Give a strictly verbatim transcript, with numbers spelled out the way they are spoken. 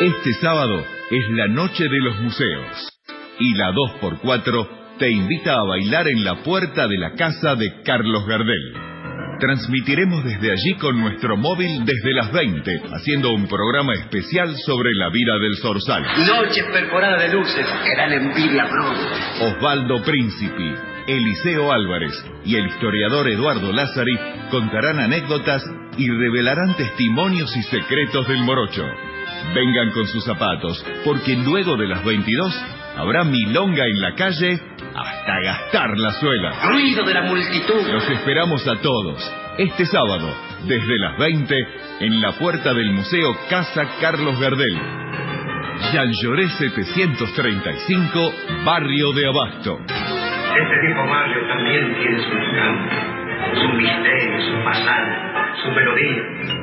Este sábado es la Noche de los Museos y la dos por cuatro te invita a bailar en la puerta de la casa de Carlos Gardel. Transmitiremos desde allí con nuestro móvil desde las veinte, haciendo un programa especial sobre la vida del Zorzal. Noches perforadas de luces, gran envidia pronto. Osvaldo Príncipe, Eliseo Álvarez y el historiador Eduardo Lázari contarán anécdotas y revelarán testimonios y secretos del morocho. Vengan con sus zapatos, porque luego de las veintidós habrá milonga en la calle hasta gastar la suela. Ruido de la multitud. Los esperamos a todos este sábado, desde las veinte, en la puerta del Museo Casa Carlos Gardel. Jean Lloré setecientos treinta y cinco, Barrio de Abasto. Este viejo barrio también tiene su encanto, su misterio, su pasado, su melodía.